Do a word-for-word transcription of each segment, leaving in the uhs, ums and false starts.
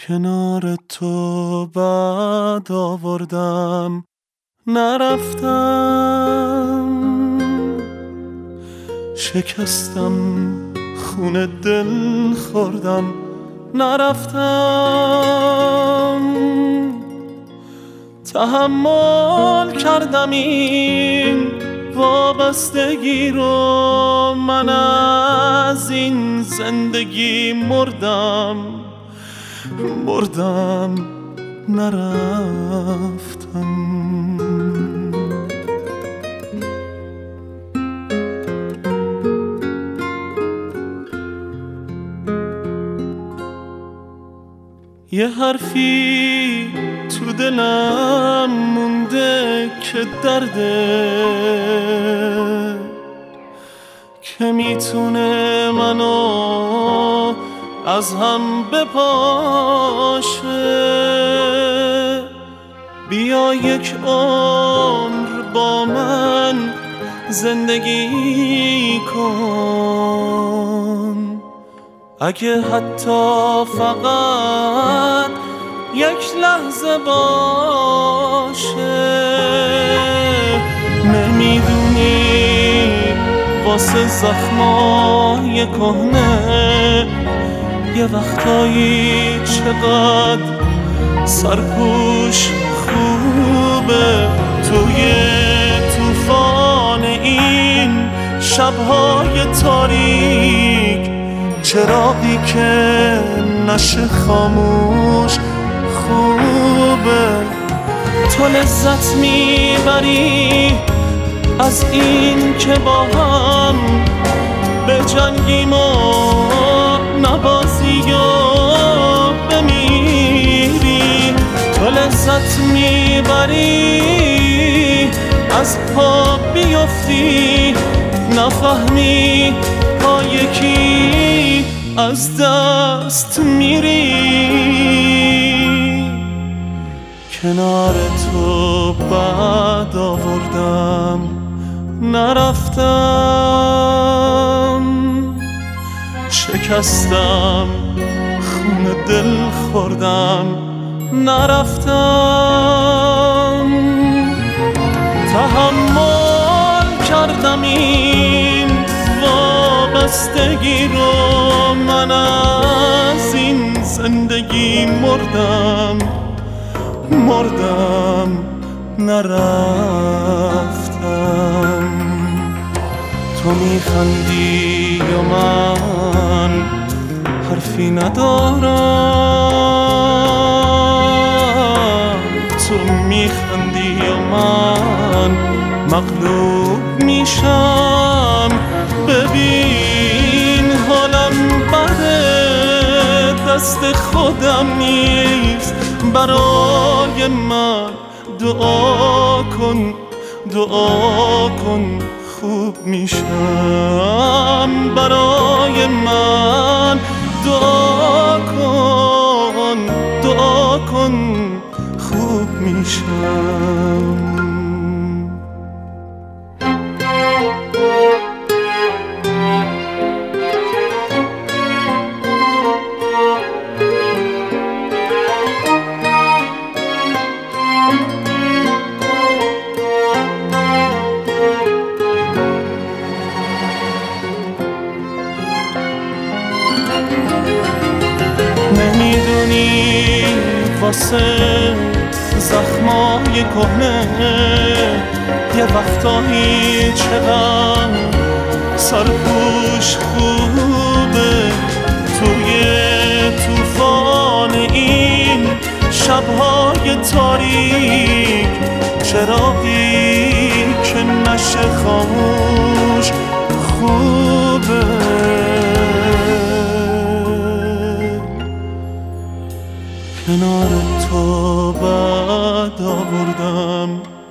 کنار تو بعد آوردم نرفتم، شکستم خون دل خوردم نرفتم، تحمل کردم این وابستگی رو، من از این زندگی مردم مردم نرفتم. یه حرفی تو دلم مونده که درده، که میتونه منو از هم بپاشه. بیا یک عمر با من زندگی کن، اگه حتی فقط یک لحظه باشه. نمیدونی واسه زخمای کهنه یه وقتایی چقدر سرپوش خوبه. توی طوفان این شبهای تاریک، چراغی که نشه خاموش خوبه. تو لذت میبری از این که با هم به جنگیم و نبازی و بمیری. تو لذت میبری از پا بیفتی، نفهمی پا یکی از دست میری. کنار تو بعد آوردم نرفتم، شکستم خون دل خوردم نرفتم، تحمل کردم این وابستگی رو، من از این زندگی مردم مردم نرفتم. تو میخندی و من حرفی ندارم، تو میخندی و من مغلوب میشم. ببین حالم بده، دست خودم نیست، برای من دعا کن دعا کن خوب میشم. برای من دعا کن دعا کن خوب میشم. نمیدونی واسه زخمای کهنه یه وقتایی چقدر سرپوش خوبه. توی طوفان این شبهای تاریک، چراغی که نشه خاموش خوبه. کنار تو بعد آوردم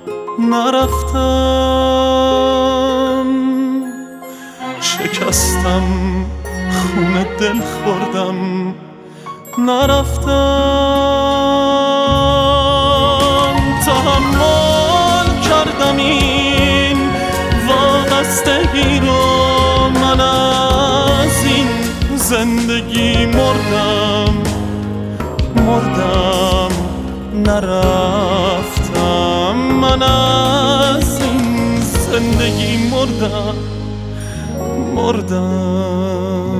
نرفتم، شکستم خون دل خوردم نرفتم، تحمل کردم این وابستگی رو، من از این زندگی مردم مردم نرفتم، من از این زندگی مردم مردم